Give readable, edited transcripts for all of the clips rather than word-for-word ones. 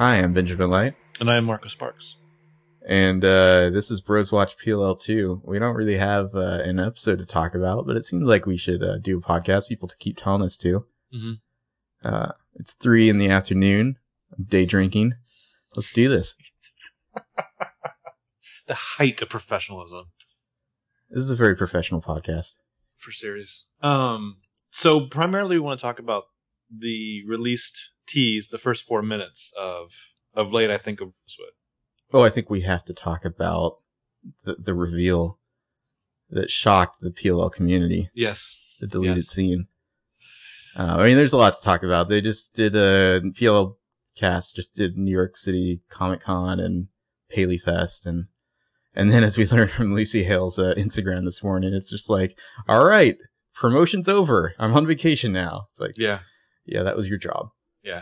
Hi, I'm Benjamin Light. And I am Marcus Sparks. And this is Bros Watch PLL2. We don't really have an episode to talk about, but it seems like we should do a podcast, people to keep telling us to. Mm-hmm. It's 3 p.m. Day drinking. Let's do this. The height of professionalism. This is a very professional podcast. For serious. So primarily we want to talk about the released tease, the first 4 minutes of Late, I think, of Rosewood. Oh, I think we have to talk about the reveal that shocked the PLL community. Yes. The deleted scene. I mean, there's a lot to talk about. They just did a PLL cast, just did New York City Comic Con and Paley Fest, and then as we learned from Lucy Hale's Instagram this morning, it's just like, all right, promotion's over. I'm on vacation now. It's like, yeah, that was your job. Yeah.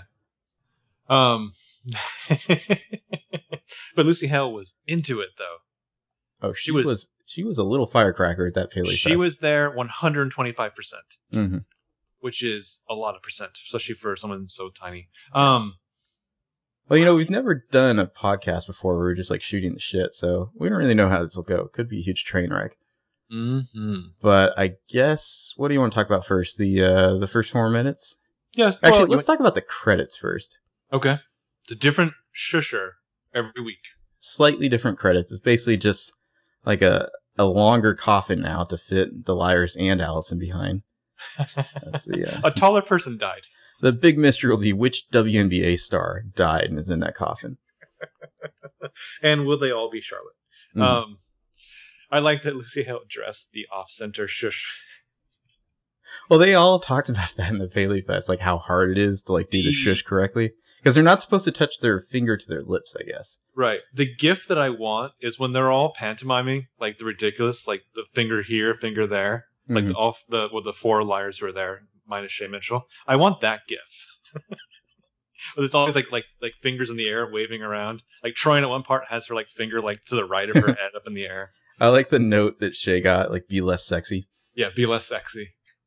But Lucy Hale was into it, though. Oh, she was a little firecracker at that Paley Fest. She was there 125%, mm-hmm. which is a lot of percent, especially for someone so tiny. Well, we've never done a podcast before where we're just like shooting the shit, so we don't really know how this will go. It could be a huge train wreck. Mm-hmm. But I guess, what do you want to talk about first? The first 4 minutes? Yes. Actually, let's talk about the credits first. Okay. It's a different shusher every week. Slightly different credits. It's basically just like a longer coffin now to fit the Liars and Allison behind. That's a taller person died. The big mystery will be which WNBA star died and is in that coffin. And will they all be Charlotte? Mm. I like that Lucy Hale dressed the off-center shush. Well, they all talked about that in the Paley Fest, like how hard it is to like do the shush correctly. Because they're not supposed to touch their finger to their lips, I guess. Right. The gift that I want is when they're all pantomiming, like the ridiculous, like the finger here, finger there, like the 4 liars who are there, minus Shay Mitchell. I want that gif. But it's always like fingers in the air waving around. Like Troy at one part has her like finger like to the right of her head up in the air. I like the note that Shay got, like, be less sexy. Yeah, be less sexy.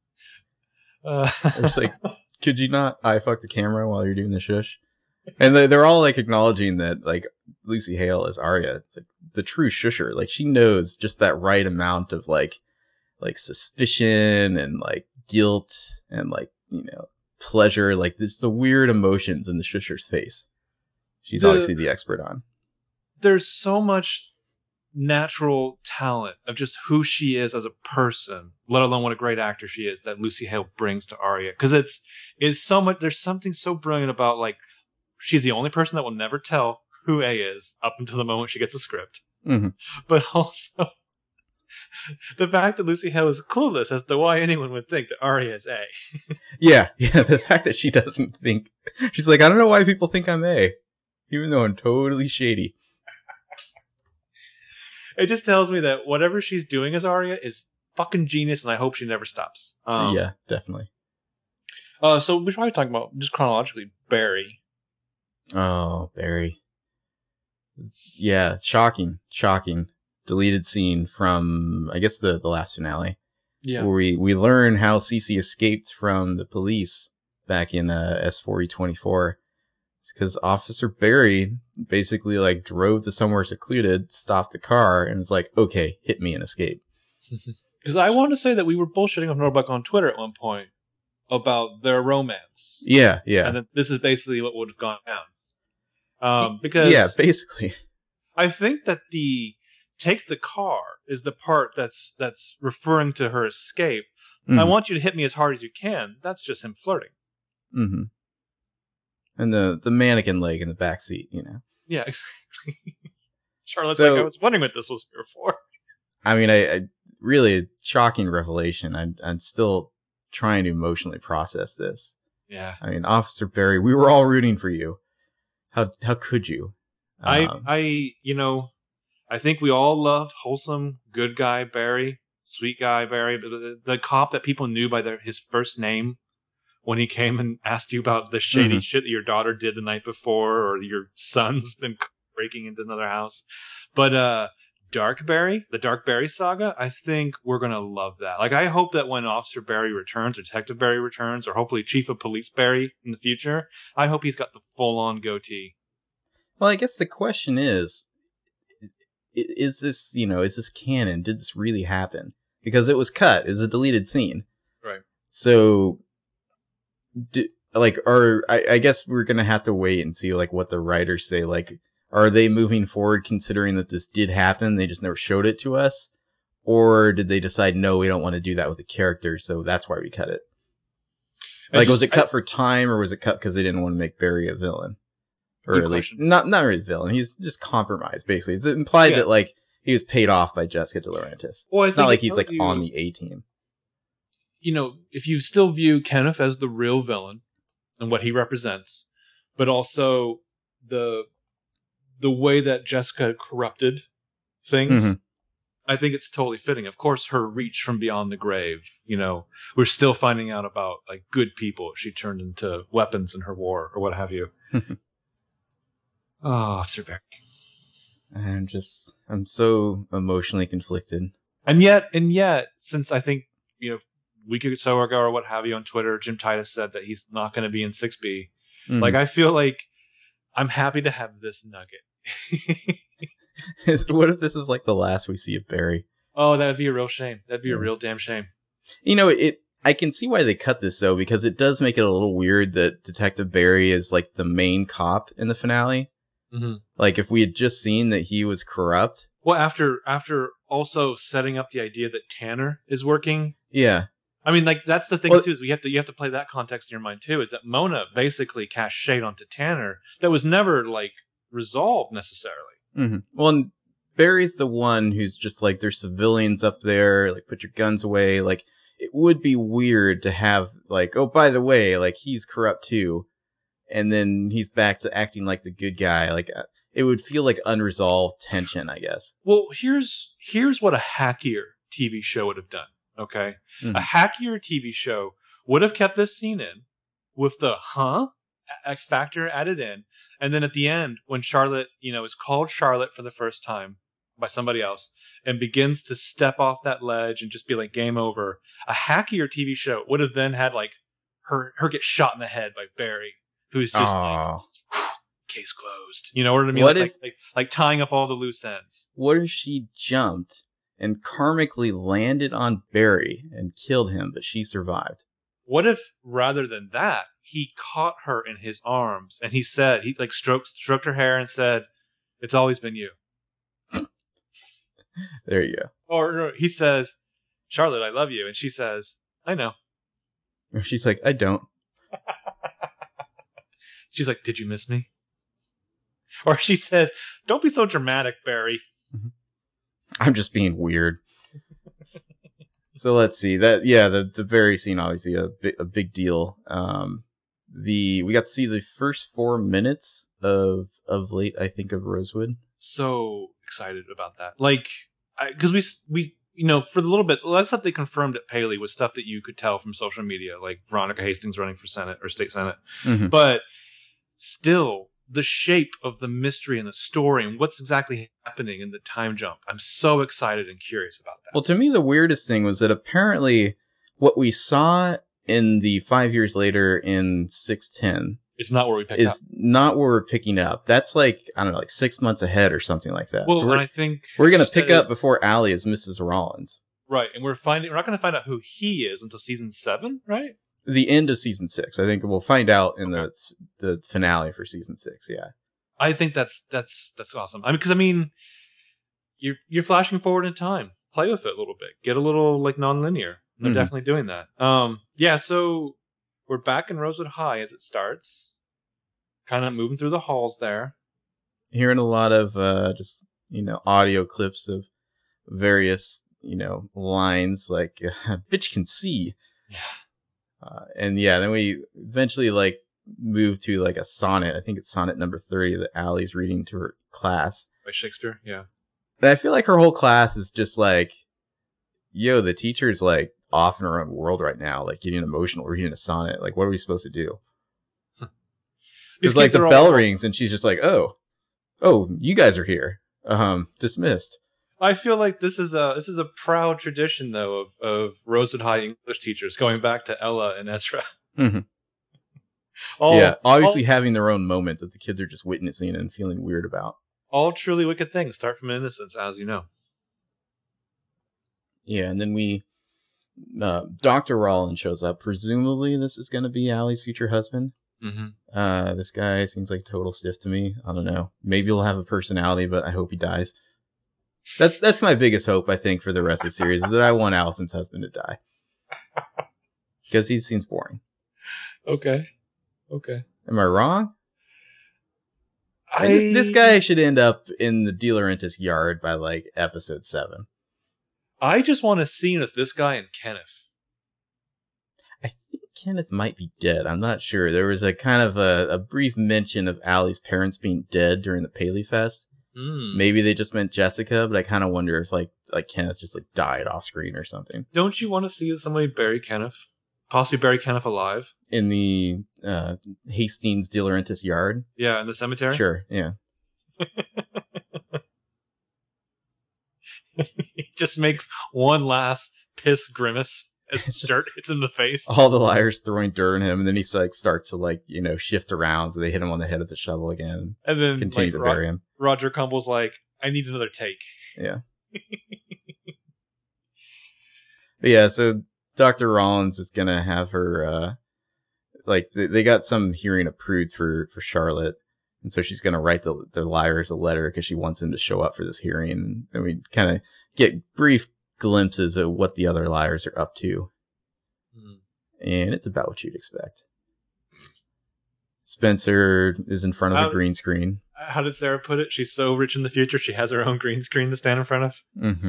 It's like, could you not eye fuck the camera while you're doing the shush? And they're all like acknowledging that like Lucy Hale as Arya, it's like the true shusher. Like she knows just that right amount of like suspicion and like guilt and like, pleasure. Like there's the weird emotions in the shusher's face. She's obviously the expert on. There's so much natural talent of just who she is as a person, let alone what a great actor she is, that Lucy Hale brings to Arya. Because it's so much. There's something so brilliant about like. She's the only person that will never tell who A is up until the moment she gets a script. Mm-hmm. But also, the fact that Lucy Hale is clueless as to why anyone would think that Arya is A. Yeah, the fact that she doesn't think. She's like, I don't know why people think I'm A, even though I'm totally shady. It just tells me that whatever she's doing as Arya is fucking genius, and I hope she never stops. Yeah, definitely. So we should probably talk about, just chronologically, Barry. Oh, Barry. Yeah, shocking. Deleted scene from, I guess, the last finale. Yeah. Where we learn how Cece escaped from the police back in S4E24. It's because Officer Barry basically like drove to somewhere secluded, stopped the car, and it's like, okay, hit me and escape. Because I want to say that we were bullshitting on Norbuck on Twitter at one point about their romance. Yeah. And that this is basically what would have gone down. Because yeah, basically. I think that the take the car is the part that's referring to her escape. Mm-hmm. I want you to hit me as hard as you can. That's just him flirting. Mm-hmm. And the mannequin leg in the backseat, Yeah, exactly. Charlotte's like, I was wondering what this was here for. I mean, I really a shocking revelation. I'm still trying to emotionally process this. Yeah. I mean, Officer Barry, we were all rooting for you. How could you? I think we all loved wholesome, good guy Barry, sweet guy Barry, the cop that people knew by his first name when he came and asked you about the shady shit that your daughter did the night before, or your son's been breaking into another house. But Dark Barry, the Dark Barry saga, I think we're going to love that. Like, I hope that when Officer Barry returns, or Detective Barry returns, or hopefully Chief of Police Barry in the future, I hope he's got the full-on goatee. Well, I guess the question is this, is this canon? Did this really happen? Because it was cut. It's a deleted scene. Right. So, I guess we're going to have to wait and see, like, what the writers say. Like, are they moving forward considering that this did happen? They just never showed it to us? Or did they decide, no, we don't want to do that with the character, so that's why we cut it? Like, was it cut for time, or was it cut because they didn't want to make Barry a villain? Or at least, not really a villain. He's just compromised, basically. It's implied that, like, he was paid off by Jessica De Laurentiis. Well, it's not like he's, like, on the A-team. You know, if you still view Kenneth as the real villain and what he represents, but also the way that Jessica corrupted things, Mm-hmm. I think it's totally fitting. Of course, her reach from beyond the grave, we're still finding out about, like, good people she turned into weapons in her war or what have you. Oh, Sir Barry. I'm so emotionally conflicted. And yet, since I think, a week or so ago or what have you on Twitter, Jim Titus said that he's not going to be in 6B. Mm-hmm. Like, I feel like I'm happy to have this nugget. What if this is like the last we see of Barry? Oh, that'd be a real shame. That'd be a real damn shame. I can see why they cut this, though, because it does make it a little weird that Detective Barry is, like, the main cop in the finale. Mm-hmm. Like, if we had just seen that he was corrupt. Well, after also setting up the idea that Tanner is working. Yeah. I mean, like, that's the thing, too, is you have to play that context in your mind, too, is that Mona basically cast shade onto Tanner that was never, like, resolved necessarily. Mm-hmm. Well, and Barry's the one who's just like, there's civilians up there, like, put your guns away. Like, it would be weird to have, like, oh, by the way, like, he's corrupt too. And then he's back to acting like the good guy. Like, it would feel like unresolved tension, I guess. Well, here's what a hackier TV show would have done, okay? Mm-hmm. A hackier TV show would have kept this scene in with the X factor added in. And then at the end, when Charlotte, is called Charlotte for the first time by somebody else and begins to step off that ledge and just be like, game over, a hackier TV show would have then had, like, her get shot in the head by Barry, who's just like, case closed. You know what I mean? What like tying up all the loose ends. What if she jumped and karmically landed on Barry and killed him, but she survived? What if, rather than that, he caught her in his arms and he like stroked her hair and said, "It's always been you." There you go. Or he says, "Charlotte, I love you," and she says, "I know." Or she's like, "I don't." She's like, "Did you miss me?" Or she says, "Don't be so dramatic, Barry." I'm just being weird. So let's see that. Yeah, the Barry scene, obviously a big deal. We got to see the first 4 minutes of late, I think, of Rosewood. So excited about that. Like, because we for the little bit, that's stuff they confirmed at Paley was stuff that you could tell from social media, like Veronica Hastings running for Senate or state Senate. Mm-hmm. But still, the shape of the mystery and the story and what's exactly happening in the time jump, I'm so excited and curious about that. Well, to me, the weirdest thing was that apparently what we saw in the 5 years later in 610 is not where we picked up. Is not where we're picking up. That's like, I don't know, like 6 months ahead or something like that. Well, so I think we're going to pick up before Allie is Mrs. Rollins. Right, and we're not going to find out who he is until season 7, right? The end of season 6. I think we'll find out in the finale for season 6. Yeah, I think that's awesome. Because you're flashing forward in time. Play with it a little bit. Get a little like non-linear. They're definitely doing that. Yeah. So we're back in Rosewood High as it starts. Kind of moving through the halls there. Hearing a lot of just audio clips of various lines like "bitch can see." Yeah. And yeah, then we eventually like move to like a sonnet. I think it's sonnet number 30 that Allie's reading to her class. By Shakespeare, yeah. But I feel like her whole class is just like, yo, the teacher's like off in her own world right now, like getting emotional, reading a sonnet. Like, what are we supposed to do? Because like the bell rings and she's just like, oh, you guys are here. Dismissed. I feel like this is a proud tradition, though, of Rosewood High English teachers going back to Ella and Ezra. Mm-hmm. Yeah, obviously all, having their own moment that the kids are just witnessing and feeling weird about. all truly wicked things start from innocence, as you know. Yeah, and then Dr. Rollins shows up. Presumably, this is going to be Allie's future husband. Mm-hmm. This guy seems like total stiff to me. I don't know. Maybe he'll have a personality, but I hope he dies. That's my biggest hope, I think, for the rest of the series, is that I want Allison's husband to die. Because he seems boring. Okay. Am I wrong? This guy should end up in the De Laurentiis yard by, like, episode 7. I just want a scene with this guy and Kenneth. I think Kenneth might be dead. I'm not sure. There was a kind of a brief mention of Allie's parents being dead during the Paley Fest. Maybe they just meant Jessica, but I kind of wonder if like Kenneth just like died off screen or something. Don't you want to see somebody bury Kenneth? Possibly bury Kenneth alive? In the Hastings De Laurentiis yard? Yeah, in the cemetery? Sure, yeah. He just makes one last piss grimace as dirt hits him in the face. All the liars throwing dirt on him, and then he like starts to like, shift around, so they hit him on the head with the shovel again. And then continue to bury him. Roger Cumble's like, I need another take. Yeah. But yeah, so Dr. Rollins is gonna have her they got some hearing approved for Charlotte. And so she's going to write the liars a letter because she wants him to show up for this hearing. And we kind of get brief glimpses of what the other liars are up to. And it's about what you'd expect. Spencer is in front of a green screen. How did Sarah put it? She's so rich in the future, she has her own green screen to stand in front of? Mm-hmm.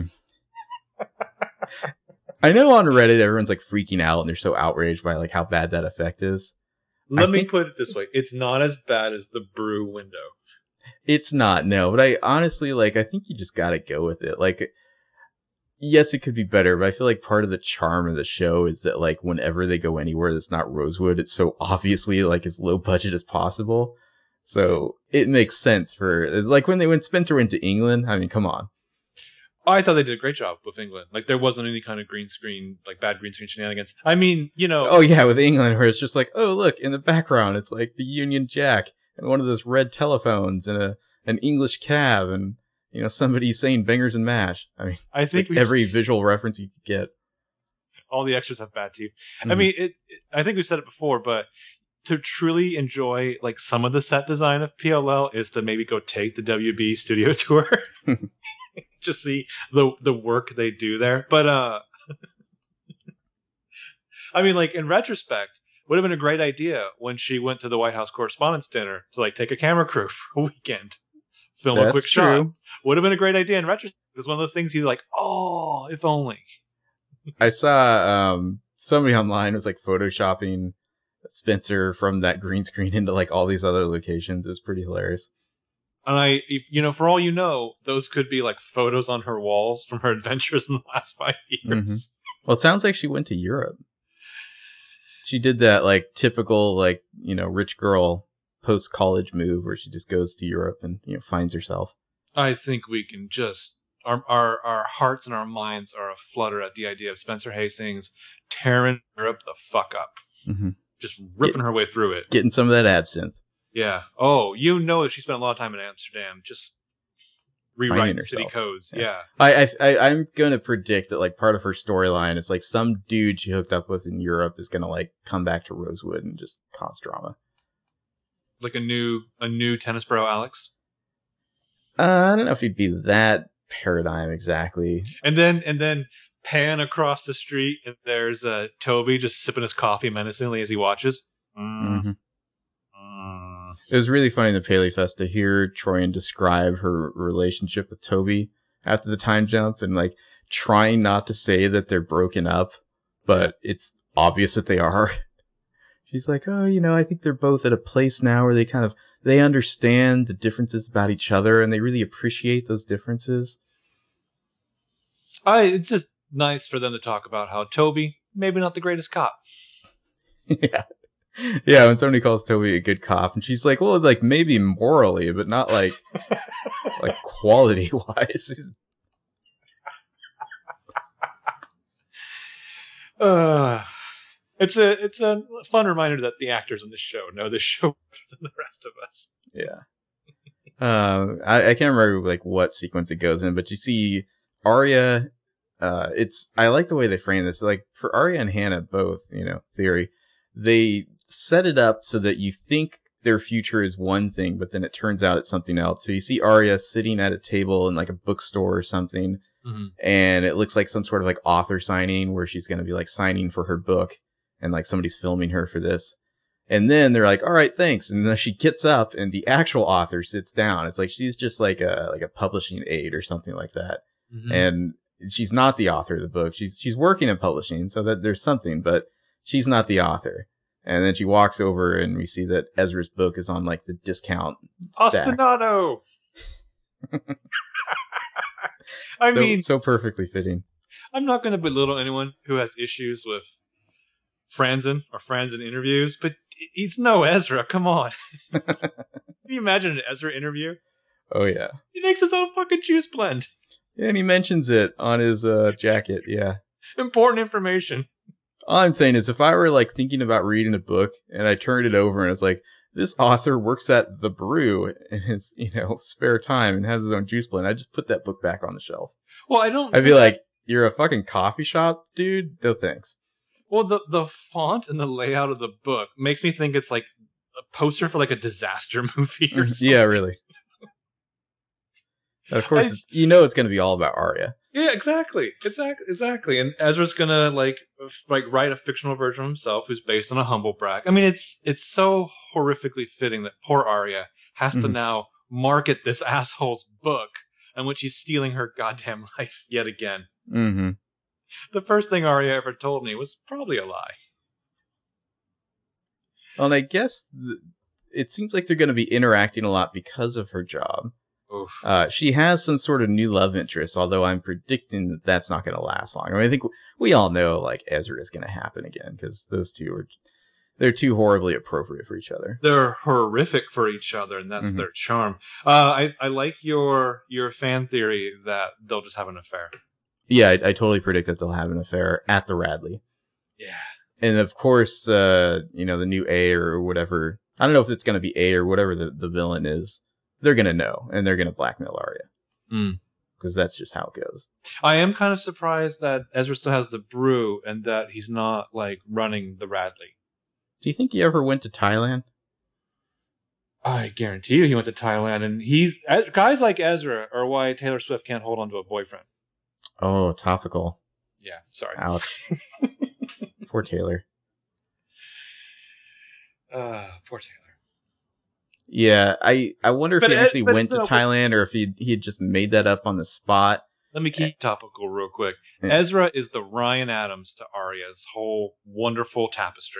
I know on Reddit, everyone's like freaking out and they're so outraged by like how bad that effect is. Let me put it this way. It's not as bad as the brew window. It's not, no. But I honestly, I think you just gotta go with it. Like, yes, it could be better, but I feel like part of the charm of the show is that, like, whenever they go anywhere that's not Rosewood, it's so obviously, like, as low budget as possible. So, it makes sense for, like, when Spencer went to England, I mean, come on. I thought they did a great job with England. Like, there wasn't any kind of green screen, like, bad green screen shenanigans. I mean, Oh, yeah, with England, where it's just like, oh, look, in the background, it's like the Union Jack and one of those red telephones and an English cab and, somebody saying bangers and mash. I mean, I think like every visual reference you could get. All the extras have bad teeth. Mm-hmm. I mean, I think we've said it before, but to truly enjoy, like, some of the set design of PLL is to maybe go take the WB studio tour. Just see the work they do there. But I mean, like, in retrospect, would have been a great idea when she went to the White House Correspondents' Dinner to, like, take a camera crew for a weekend, film a quick shot. Would have been a great idea in retrospect. It's one of those things you're like, oh, if only. I saw somebody online was like photoshopping Spencer from that green screen into like all these other locations. It was pretty hilarious. And for all you know, those could be like photos on her walls from her adventures in the last 5 years. Mm-hmm. Well, it sounds like she went to Europe. She did that like typical, like, rich girl post-college move where she just goes to Europe and, finds herself. I think we can just, our hearts and our minds are aflutter at the idea of Spencer Hastings tearing Europe the fuck up. Mm-hmm. Just ripping her way through it. Getting some of that absinthe. Yeah. Oh, she spent a lot of time in Amsterdam just rewriting city codes. Yeah. I'm gonna predict that like part of her storyline is like some dude she hooked up with in Europe is gonna like come back to Rosewood and just cause drama. Like a new tennis bro, Alex. I don't know if he'd be that paradigm exactly. And then pan across the street and there's Toby just sipping his coffee menacingly as he watches. Mm-hmm. It was really funny in the Paley Fest to hear Troian describe her relationship with Toby after the time jump and like trying not to say that they're broken up, but it's obvious that they are. She's like, oh, I think they're both at a place now where they understand the differences about each other and they really appreciate those differences. It's just nice for them to talk about how Toby, maybe not the greatest cop. Yeah. Yeah, when somebody calls Toby a good cop, and she's like, well, like, maybe morally, but not, like, like quality-wise. It's a fun reminder that the actors on this show know this show better than the rest of us. Yeah. I can't remember like what sequence it goes in, but you see Arya. I like the way they frame this. Like for Arya and Hannah, both, Theory, they set it up so that you think their future is one thing, but then it turns out it's something else. So you see Arya sitting at a table in like a bookstore or something, and it looks like some sort of like author signing where she's going to be like signing for her book, and like somebody's filming her for this. And then they're like, all right, thanks. And then she gets up and the actual author sits down. It's like she's just like a publishing aide or something like that. And she's not the author of the book. She's working in publishing, so that there's something, but she's not the author. And then she walks over and we see that Ezra's book is on like the discount stack. Ostinato! I mean, so perfectly fitting. I'm not going to belittle anyone who has issues with Franzen interviews, but he's no Ezra. Come on. Can you imagine an Ezra interview? Oh, yeah. He makes his own fucking juice blend. Yeah, and he mentions it on his jacket, yeah. Important information. All I'm saying is if I were like thinking about reading a book and I turned it over and it's like, this author works at The Brew in his, spare time and has his own juice blend, I'd just put that book back on the shelf. Well, I'd be like, you're a fucking coffee shop, dude? No thanks. Well, the font and the layout of the book makes me think it's like a poster for like a disaster movie or something. Yeah, really. Of course, it's going to be all about Arya. Yeah, exactly. And Ezra's gonna like write a fictional version of himself who's based on a humble brag. I mean, it's so horrifically fitting that poor Arya has to now market this asshole's book in which he's stealing her goddamn life yet again. Mm-hmm. The first thing Arya ever told me was probably a lie. Well, and I guess it seems like they're going to be interacting a lot because of her job. She has some sort of new love interest, although I'm predicting that that's not going to last long. I mean, I think we all know like Ezra is going to happen again because those two they're too horribly appropriate for each other. They're horrific for each other, and that's their charm. I like your fan theory that they'll just have an affair. Yeah, I totally predict that they'll have an affair at the Radley. Yeah. And of course, the new A or whatever, I don't know if it's going to be A or whatever the villain is. They're going to know, and they're going to blackmail Arya. Because that's just how it goes. I am kind of surprised that Ezra still has the brew and that he's not, like, running the Radley. Do you think he ever went to Thailand? I guarantee you he went to Thailand, and guys like Ezra are why Taylor Swift can't hold on to a boyfriend. Oh, topical. Yeah, sorry. Ouch. Poor Taylor. Poor Taylor. Yeah, I wonder if he actually went to Thailand or if he had just made that up on the spot. Let me keep topical real quick. Yeah. Ezra is the Ryan Adams to Arya's whole wonderful tapestry.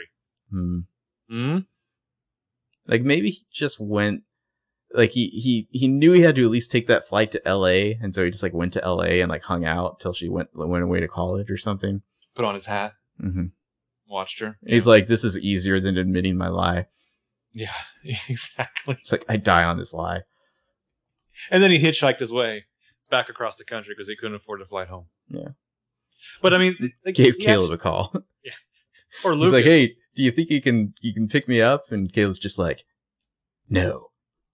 Like maybe he just went, like he knew he had to at least take that flight to LA, and so he just like went to LA and like hung out till she went away to college or something. Put on his hat. Watched her. He's like, this is easier than admitting my lie. Yeah, exactly. It's like, I die on this lie. And then he hitchhiked his way back across the country because he couldn't afford to fly home. Yeah. But I mean, gave Caleb a call. Yeah. Or Lucas. He's like, hey, do you think you can pick me up? And Caleb's just like, no.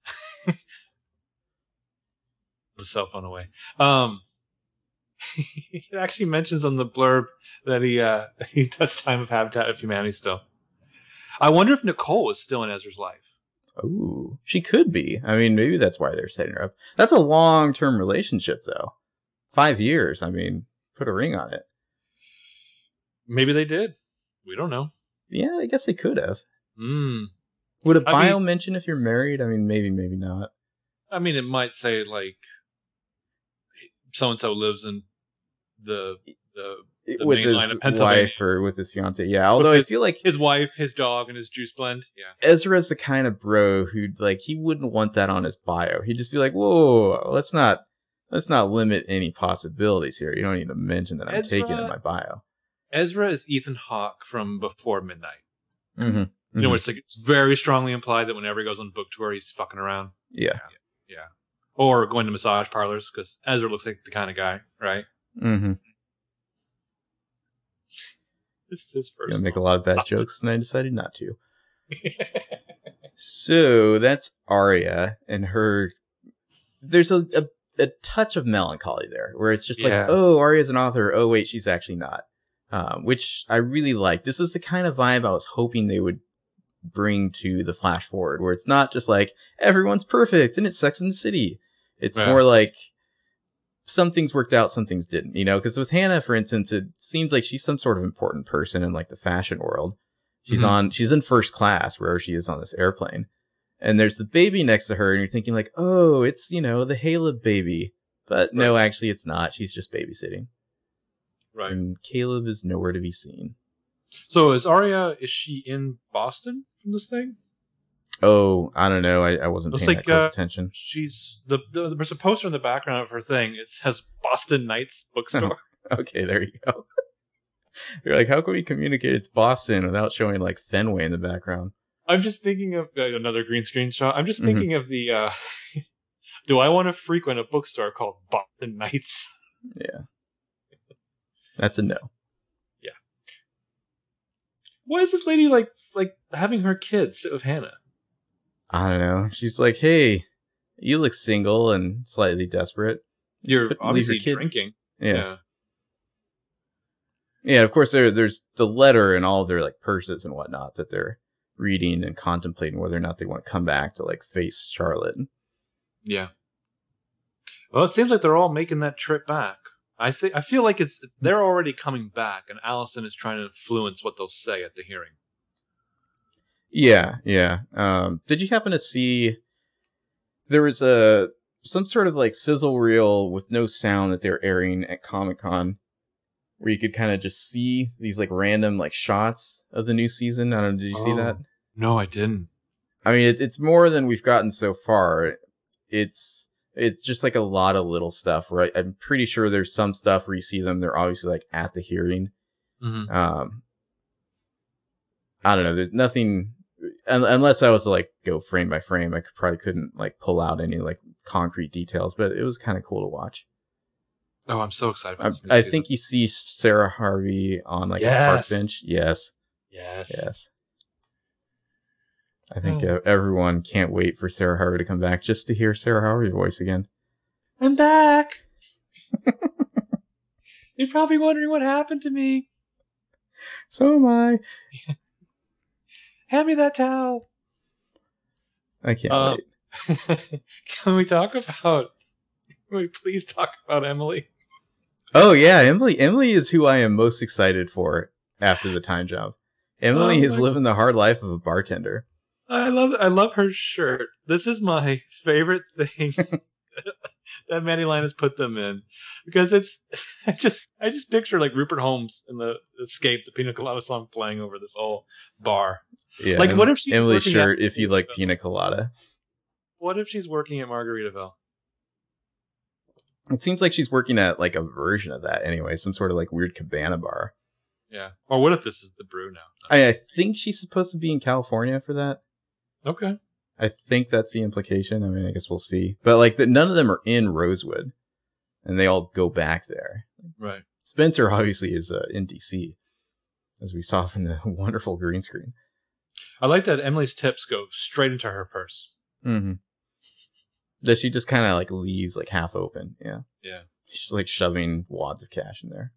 The cell phone away. He actually mentions on the blurb that he does Time of Habitat of Humanity still. I wonder if Nicole is still in Ezra's life. Ooh, she could be. I mean, maybe that's why they're setting her up. That's a long-term relationship, though. 5 years. I mean, put a ring on it. Maybe they did. We don't know. Yeah, I guess they could have. Would a bio mention if you're married? I mean, maybe not. I mean, it might say, like, so-and-so lives in the with main line of his Pennsylvania. wife or with his fiance. Yeah, although I feel like his wife, his dog, and his juice blend. Yeah, Ezra's the kind of bro who'd like he wouldn't want that on his bio. He'd just be like, "Whoa, let's not limit any possibilities here. You don't need to mention that I'm taking in my bio." Ezra is Ethan Hawke from Before Midnight. You know, it's very strongly implied that whenever he goes on book tour, he's fucking around. Yeah. Or going to massage parlors because Ezra looks like the kind of guy, right? This is his first. Gonna make a lot of bad jokes, and I decided not to. So that's Arya and her. There's a touch of melancholy there, where it's just like, oh, Arya's an author. Oh, wait, she's actually not. Which I really like. This is the kind of vibe I was hoping they would bring to the Flash Forward, where it's not just like everyone's perfect and it's Sex and the City. It's more like some things worked out, some things didn't, you know? Because with Hannah, for instance, it seems like she's some sort of important person in like the fashion world. She's in first class wherever she is on this airplane. And there's the baby next to her, and you're thinking like, oh, it's, you know, the Caleb baby. But no, actually it's not. She's just babysitting. Right. And Caleb is nowhere to be seen. So is Arya, is she in Boston from this thing? Oh, I don't know. I wasn't paying that close attention. She's there's a poster in the background of her thing. It says Boston Knights Bookstore. Okay, there you go. You're like, how can we communicate it's Boston without showing like Fenway in the background? I'm just thinking of another green screen shot. I'm just thinking of the. Do I want to frequent a bookstore called Boston Knights? Yeah, that's a no. Yeah. Why is this lady like having her kids sit with Hannah? I don't know. She's like, hey, you look single and slightly desperate. You're obviously drinking. Yeah. Yeah, of course, there's the letter and all of their like purses and whatnot that they're reading and contemplating whether or not they want to come back to like face Charlotte. Yeah. Well, it seems like they're all making that trip back. I feel like they're already coming back, and Allison is trying to influence what they'll say at the hearing. Yeah. Did you happen to see there was some sort of like sizzle reel with no sound that they're airing at Comic-Con, where you could kind of just see these like random like shots of the new season? I don't know. Did you see that? No, I didn't. I mean, it's more than we've gotten so far. It's just like a lot of little stuff, right? I'm pretty sure there's some stuff where you see them. They're obviously like at the hearing. Mm-hmm. I don't know. There's nothing, unless I was to like go frame by frame. I couldn't like pull out any like concrete details, but it was kind of cool to watch. Oh, I'm so excited about this. I think you see Sarah Harvey on like a park bench. Yes. I think everyone can't wait for Sarah Harvey to come back just to hear Sarah Harvey's voice again. I'm back. You're probably wondering what happened to me. So am I. Hand me that towel. I can't wait. Can we please talk about Emily? Oh yeah, Emily. Emily is who I am most excited for after the time jump. Emily is living the hard life of a bartender. I love her shirt. This is my favorite thing that Manny Linus put them in, because I just picture like Rupert Holmes in the Escape, the Pina Colada song playing over this whole bar. Yeah. Like, what if she's Emily's shirt? If you like Pina Colada. What if she's working at Margaritaville? It seems like she's working at like a version of that anyway, some sort of like weird cabana bar. Yeah. Or what if this is the brew now? I think she's supposed to be in California for that. Okay. I think that's the implication. I mean, I guess we'll see. But like none of them are in Rosewood, and they all go back there. Right. Spencer obviously is in DC, as we saw from the wonderful green screen. I like that Emily's tips go straight into her purse. Mm-hmm. That she just kind of like leaves like half open. Yeah. She's like shoving wads of cash in there.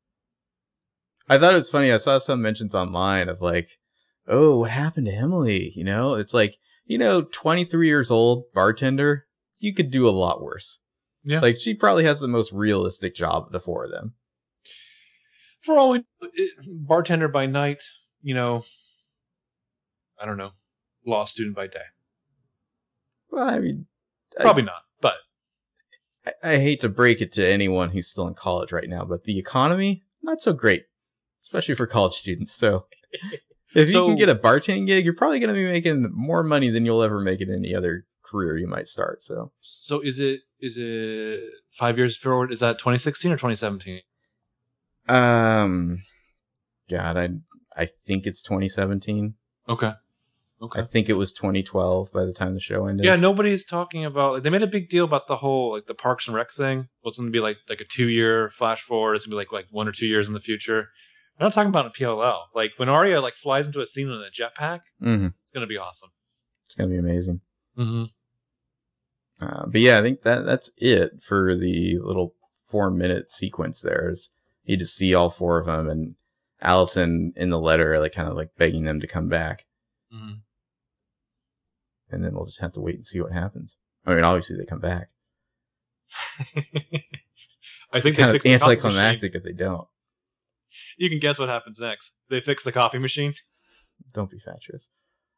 I thought it was funny. I saw some mentions online of like, oh, what happened to Emily? You know, it's like, 23 years old, bartender, you could do a lot worse. Yeah. Like, she probably has the most realistic job of the four of them. For all bartender by night, I don't know, law student by day. Well, I mean, probably not, but I hate to break it to anyone who's still in college right now, but the economy, not so great, especially for college students. So if you can get a bartending gig, you're probably going to be making more money than you'll ever make in any other career you might start. So is it 5 years forward? Is that 2016 or 2017? God, I think it's 2017. Okay. I think it was 2012 by the time the show ended. Yeah, nobody's talking about. They made a big deal about the whole like the Parks and Rec thing. It's going to be like a 2-year flash forward. It's going to be like 1 or 2 years in the future. I'm not talking about a PLL. Like when Arya like flies into a scene in a jetpack, it's gonna be awesome. It's gonna be amazing. Mm-hmm. But yeah, I think that's it for the little 4-minute sequence there. Is you just see all 4 of them and Allison in the letter, like kind of like begging them to come back. Mm-hmm. And then we'll just have to wait and see what happens. I mean, obviously they come back. I think kind they of fixed the coffee anticlimactic machine. if they don't. You can guess what happens next. They fix the coffee machine. Don't be fatuous.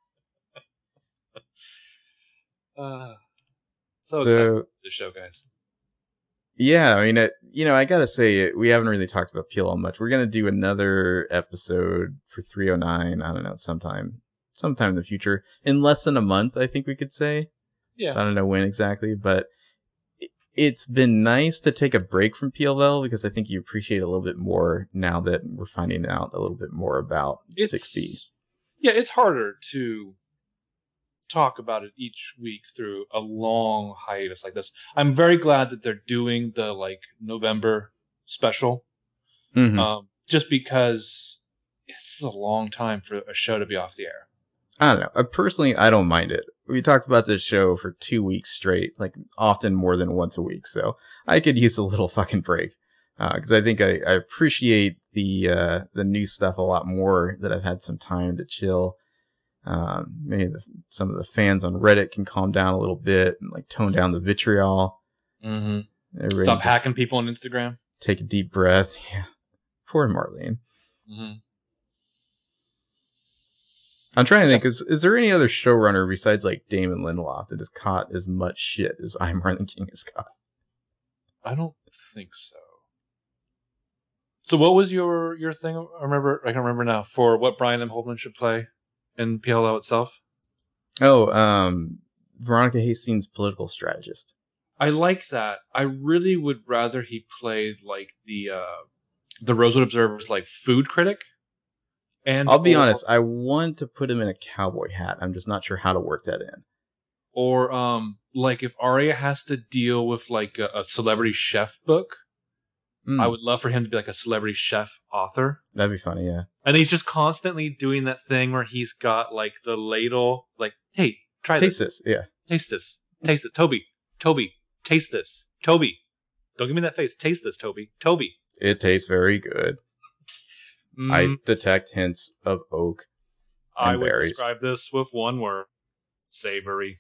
So excited for the show, guys. Yeah, I mean, I gotta say, we haven't really talked about PLL much. We're gonna do another episode for 309. I don't know, sometime in the future, in less than a month. I think we could say. Yeah. I don't know when exactly, but it's been nice to take a break from PLL because I think you appreciate it a little bit more now that we're finding out a little bit more about 6B. Yeah, it's harder to talk about it each week through a long hiatus like this. I'm very glad that they're doing the like November special, just because it's a long time for a show to be off the air. I don't know. Personally, I don't mind it. We talked about this show for 2 weeks straight, like often more than once a week. So I could use a little fucking break because I think I appreciate the new stuff a lot more that I've had some time to chill. Maybe some of the fans on Reddit can calm down a little bit and like tone down the vitriol. Stop hacking people on Instagram. Take a deep breath. Yeah, poor Marlene. I'm trying to think. Is there any other showrunner besides like Damon Lindelof that has caught as much shit as I, Marlon King, has caught? I don't think so. So what was your thing? I can remember now for what Brian M. Holtman should play in PLL itself. Veronica Hastings, political strategist. I like that. I really would rather he played like the Rosewood Observer's like food critic. And I'll be honest, I want to put him in a cowboy hat. I'm just not sure how to work that in. Or like if Arya has to deal with like a celebrity chef book, I would love for him to be like a celebrity chef author. That'd be funny, yeah. And he's just constantly doing that thing where he's got like the ladle, like, hey, try this. Taste this, yeah. Taste this. Taste this. Toby, taste this. Toby, don't give me that face. Taste this, Toby. It tastes very good. I detect hints of oak and berries. I would describe this with one word. Savory.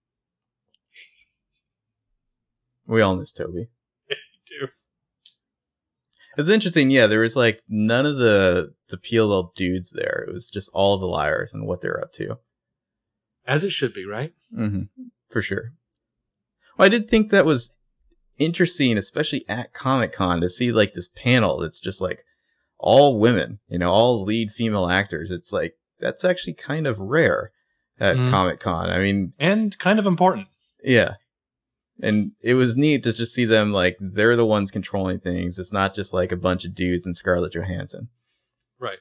We all miss Toby. We do. It's interesting, yeah, there was like none of the PLL dudes there. It was just all the liars and what they're up to. As it should be, right? For sure. Well, I did think that was interesting, especially at Comic-Con, to see like this panel that's just like all women, all lead female actors. It's like, that's actually kind of rare at Comic-Con. I mean... And kind of important. Yeah. And it was neat to just see them, like, they're the ones controlling things. It's not just like a bunch of dudes and Scarlett Johansson. Right.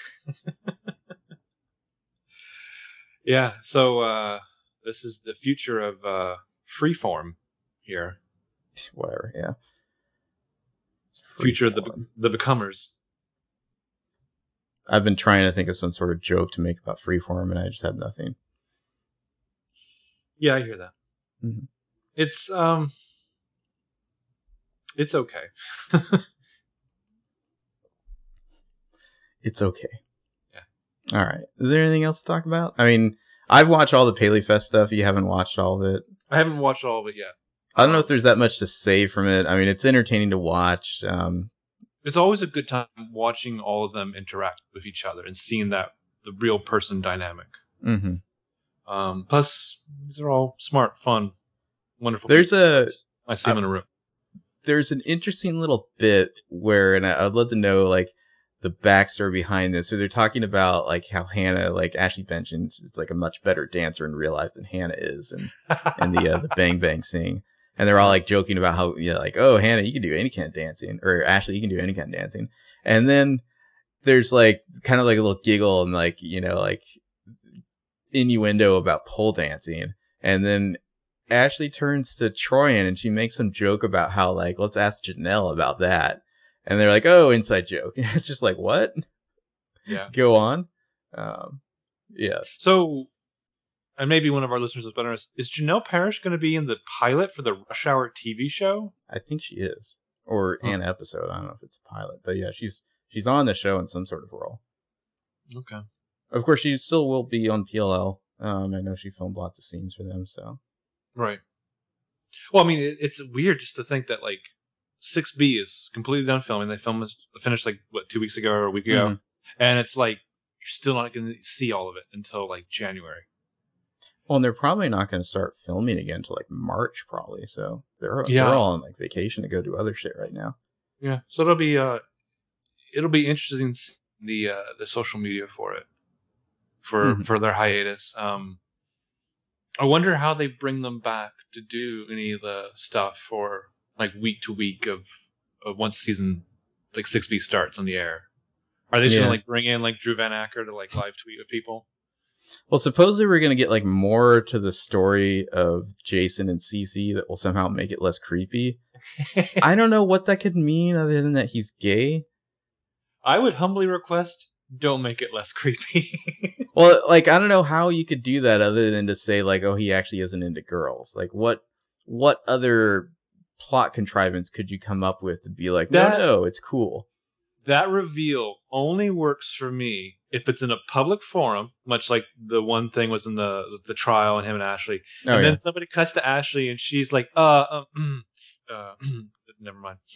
Yeah, so this is the future of Freeform here. Whatever, yeah. Future of the Becomers. I've been trying to think of some sort of joke to make about Freeform, and I just have nothing. Yeah, I hear that. It's okay. It's okay. Yeah. All right. Is there anything else to talk about? I mean, I've watched all the Paley Fest stuff. You haven't watched all of it. I haven't watched all of it yet. I don't know if there's that much to say from it. I mean, it's entertaining to watch. It's always a good time watching all of them interact with each other and seeing the real person dynamic. Plus, these are all smart, fun, wonderful. I see them in a room. There's an interesting little bit where, and I'd love to know like the backstory behind this. So they're talking about like how Hannah, like Ashley mentioned, is like a much better dancer in real life than Hannah is, and the Bang Bang scene. And they're all like joking about how, like, oh, Hannah, you can do any kind of dancing, or Ashley, you can do any kind of dancing. And then there's like kind of like a little giggle and like, like innuendo about pole dancing. And then Ashley turns to Troyan and she makes some joke about how like, let's ask Janelle about that. And they're like, oh, inside joke. It's just like, what? Yeah. Go on. Yeah. So, and maybe one of our listeners was better. Is Janelle Parrish going to be in the pilot for the Rush Hour TV show? I think she is. Or an episode. I don't know if it's a pilot. But yeah, she's on the show in some sort of role. Okay. Of course, she still will be on PLL. I know she filmed lots of scenes for them, so. Right. Well, I mean, it's weird just to think that, like, 6B is completely done filming. They finished, like, 2 weeks ago or a week ago? Mm-hmm. And it's like, you're still not going to see all of it until, like, January. Well, and they're probably not going to start filming again until, like, March, probably. So they're all on, like, vacation to go do other shit right now. Yeah. So it'll be interesting to see the social media for it. For their hiatus. I wonder how they bring them back to do any of the stuff for like week to week of once season like 6B starts on the air. Are they just gonna like bring in like Drew Van Acker to like live tweet with people? Well, supposedly we're gonna get like more to the story of Jason and Cece that will somehow make it less creepy. I don't know what that could mean other than that he's gay. I would humbly request, don't make it less creepy. Well, like, I don't know how you could do that other than to say, like, oh, he actually isn't into girls. Like, what other plot contrivance could you come up with to be like, no, it's cool? That reveal only works for me if it's in a public forum, much like the one thing was in the trial and him and Ashley. And then somebody cuts to Ashley and she's like, never mind.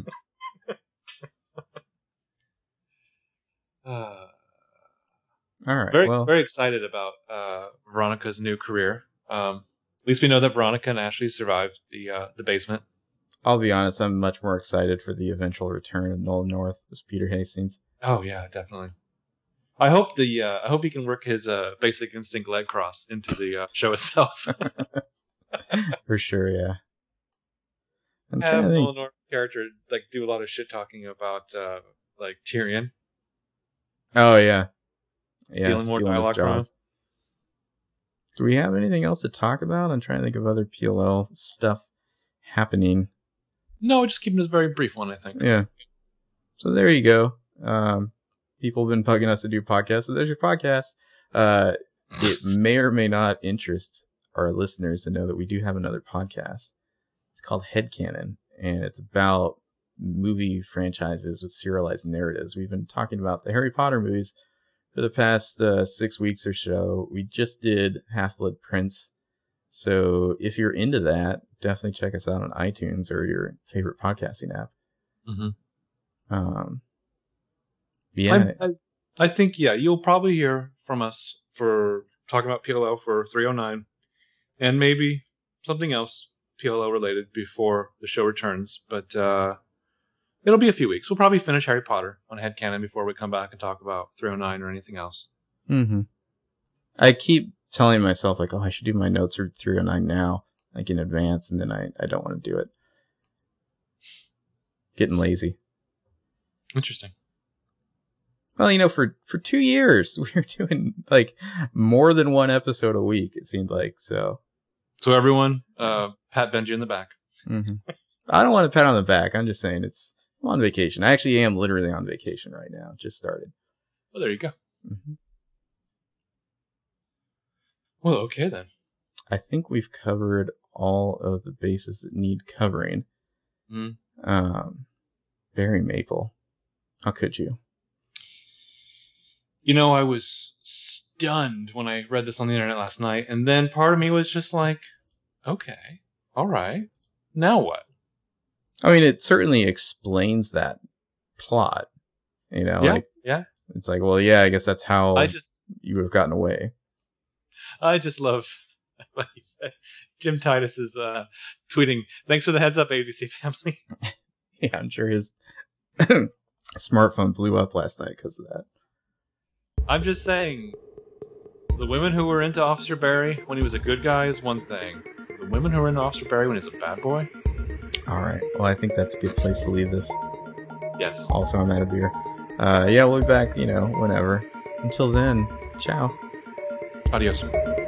All right. Very excited about Veronica's new career. At least we know that Veronica and Ashley survived the basement. I'll be honest, I'm much more excited for the eventual return of Nolan North as Peter Hastings. Oh yeah, definitely. I hope he can work his Basic Instinct leg cross into the show itself. For sure, yeah. Have Nolan North's character like do a lot of shit talking about like Tyrion. Oh yeah. Stealing more dialogue from him. Do we have anything else to talk about? I'm trying to think of other PLL stuff happening. No, just keeping this very brief one, I think. Yeah. So there you go. People have been bugging us to do podcasts, so there's your podcast. It may or may not interest our listeners to know that we do have another podcast. It's called Headcanon, and it's about movie franchises with serialized narratives. We've been talking about the Harry Potter movies for the past 6 weeks or so. We just did Half-Blood Prince. So if you're into that, definitely check us out on iTunes or your favorite podcasting app. Yeah. I think, you'll probably hear from us for talking about PLL for 309 and maybe something else PLL related before the show returns. But it'll be a few weeks. We'll probably finish Harry Potter on Headcanon before we come back and talk about 309 or anything else. I keep telling myself, like, oh, I should do my notes for 309 now, like in advance, and then I don't want to do it. Getting lazy. Interesting. Well, for 2 years, we were doing, like, more than one episode a week, it seemed like, so. So everyone, pat Benji in the back. I don't want to pat on the back. I'm just saying I'm on vacation. I actually am literally on vacation right now. Just started. Well, there you go. Well, okay then. I think we've covered all of the bases that need covering. Barry Maple. How could you? I was stunned when I read this on the internet last night, and then part of me was just like, okay, all right, now what? I mean, it certainly explains that plot, Yeah. It's like, well, yeah, I guess that's how you would have gotten away. I just love what you said. Jim Titus is tweeting, thanks for the heads up, ABC family. Yeah, I'm sure his smartphone blew up last night because of that. I'm just saying, the women who were into Officer Barry when he was a good guy is one thing. The women who were into Officer Barry when he's a bad boy? All right. Well, I think that's a good place to leave this. Yes. Also, I'm out of beer. We'll be back, whenever. Until then, ciao. Adios.